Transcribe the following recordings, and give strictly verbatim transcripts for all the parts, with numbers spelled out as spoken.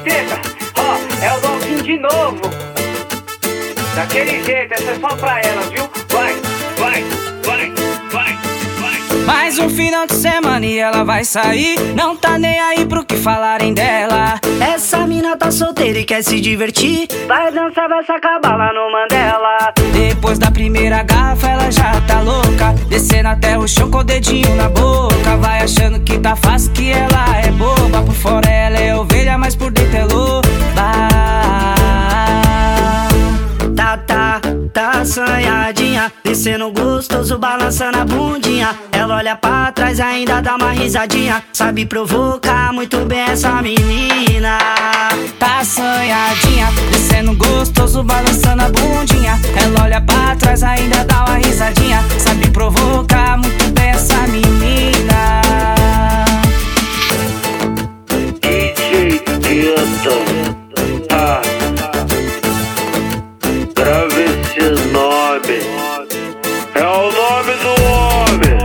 treta, ó, é o Dolphin de novo. Daquele jeito, essa é só pra ela, viu? Vai, vai, vai, vai, vai. Mais um final de semana e ela vai sair, não tá nem aí pro que falarem dela. Essa mina tá solteira e quer se divertir, vai dançar, vai sacar bala no Mandela. Depois da primeira garrafa ela já tá louca, descendo até o chão com o dedinho na boca. Vai achando que tá fácil, que ela é boba. Por fora ela é ovelha, mas por dentro é loba. Tá, tá, tá assanhadinha, descendo gostoso, balançando a bundinha. Ela olha pra trás, ainda dá uma risadinha. Sabe provocar muito bem essa menina. Tá assanhadinha, descendo gostoso, balançando a bundinha. Ela olha pra trás, ainda dá uma risadinha. Sabe provocar muito bem essa menina. D J Gueto, ah, grave esse nome, é o nome do homem.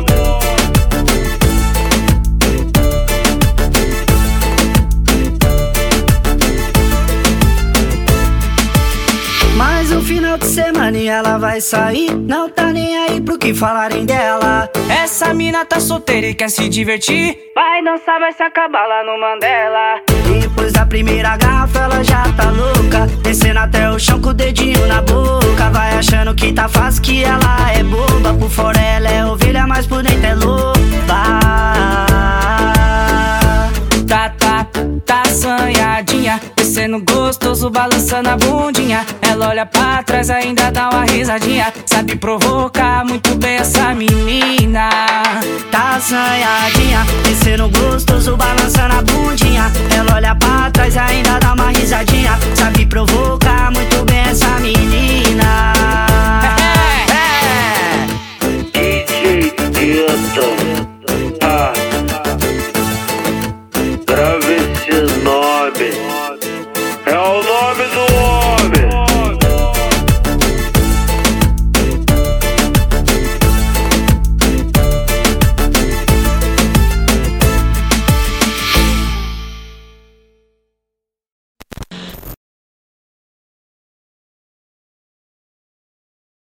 Mais um final de semana e ela vai sair, não tá nem aí pro que falarem dela. Essa mina tá solteira e quer se divertir, vai dançar, vai se acabar lá no Mandela. Depois da primeira garrafa ela já tá louca, descendo até o chão com o dedinho na boca. Vai achando que tá fácil, que ela é boba. Por fora ela é ovelha, mas por dentro é loba. Tá, tá, tá assanhadinha, descendo gostoso, balançando a bundinha. Ela olha pra trás, ainda dá uma risadinha. Sabe provocar muito bem essa menina. Tá assanhadinha, descendo gostoso, balançando a bundinha.